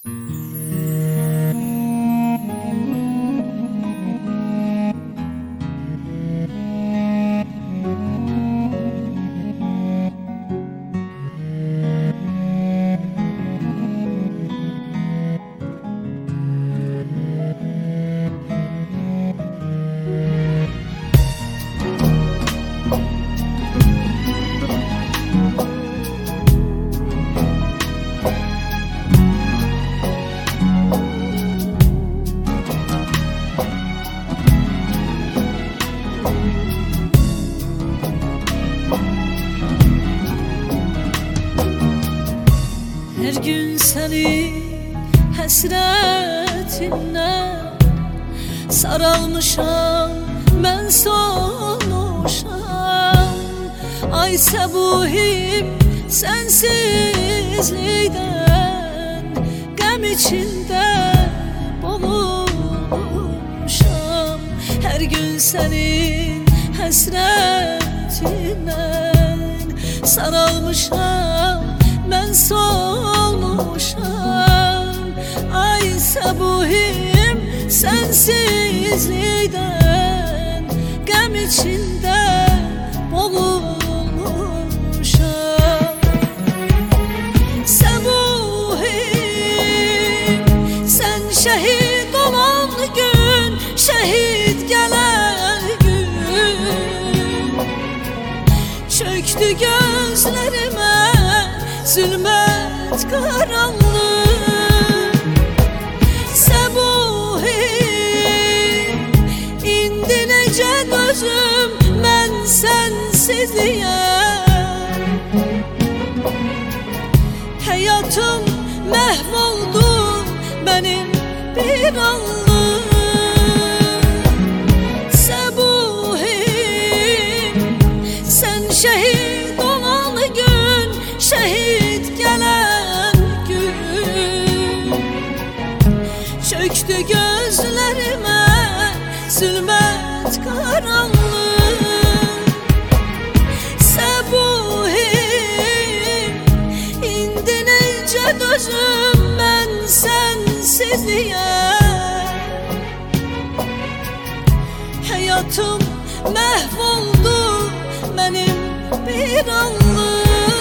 Her gün seni həsrətinlə saralmışam, mən solmuşam. Ay səbuhim, sənsizlikdən qəm içində boğulmuşam. Hər gün sənin həsrətinlə saralmışam, mən solmuşam. Ay səbuhim, sənsizlikdən qəm içində boğulmuşam. Səbuhim, sən şəhid olan gün, şəhid gələn gün çöktü gözlərimə zülmət qaranlıq. Səbuhim, indi necə dözüm mən sənsizliyə. Həyatım məhv oldu mənim bir anlıq. Səbuhim, sən şəhid olan gün, şəhid gələn gün çöktü gözlərimə zülmət qaranlıq. Səbuhim, indi necə dözüm mən sənsizliyə. Həyatım məhv oldu mənim bir anlıq.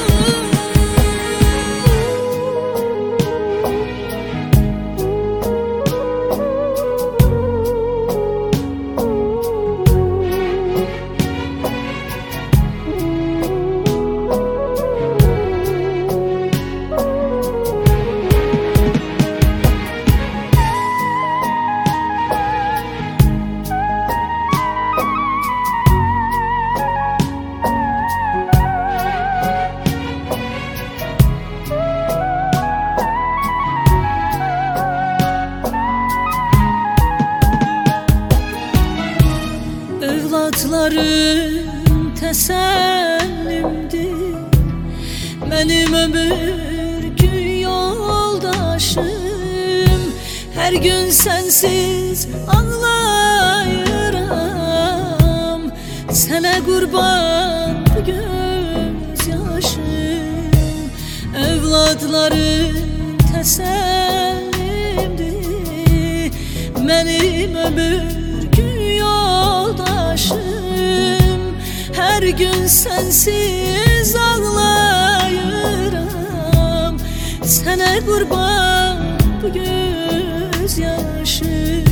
Övladlarım təsəllimdir, mənim ömürgü yoldaşım. Hər gün sənsiz ağlayıram, sənə qurban göz yaşım. Övladlarım təsəllimdir, mənim ömürgü yoldaşım. Hər gün sənsiz ağlayıram, sənə qurban bu göz yaşım.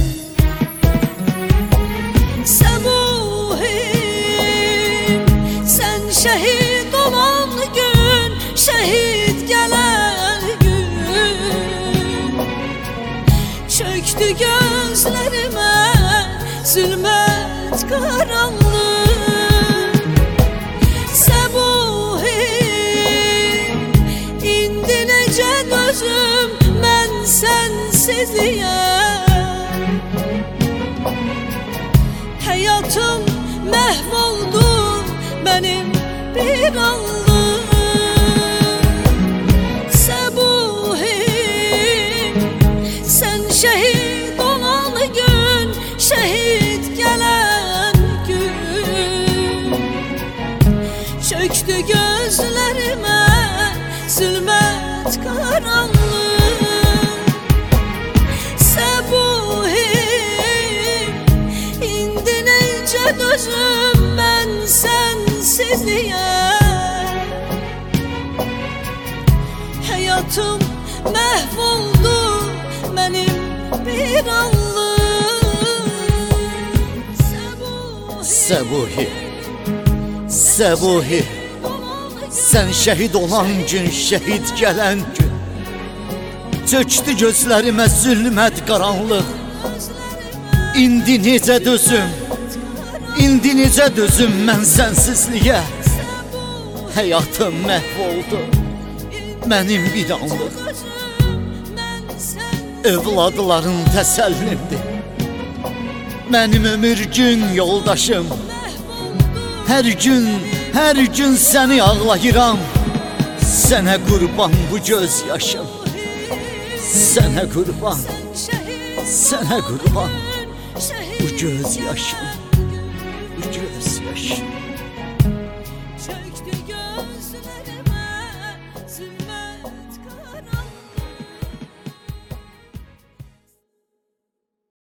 Səbuhim, sən şəhid olan gün, şəhid gələn gün çöktü gözlərimə zülmət qaranlıq. Səbuhim, indi necə dözüm mən sənsizliyə. Həyatım məhv oldu mənim bir anlıq. Səbuhim, sən şəhid olan gün, şəhid gələn gün çöktü gözlərimə zülmət qaranlıq. gözüm ben sensizliğe. Hayatım mahvoldu benim bir anlık. Səbuhi, Səbuhi, sən şəhid olan gün, şəhid gələn gün çöktü gözlərimə zülmət qaranlıq. İndi necə dözüm, indi necə dözüm mən sənsizliyə. Həyatım məhv oldu mənim bir anlıq. Övladların təsəllimdir mənim ömür gün yoldaşım. Hər gün səni ağlayıram. Sənə qurban bu göz yaşım. Sənə qurban, sənə qurban bu göz yaşım, bu göz yaşım.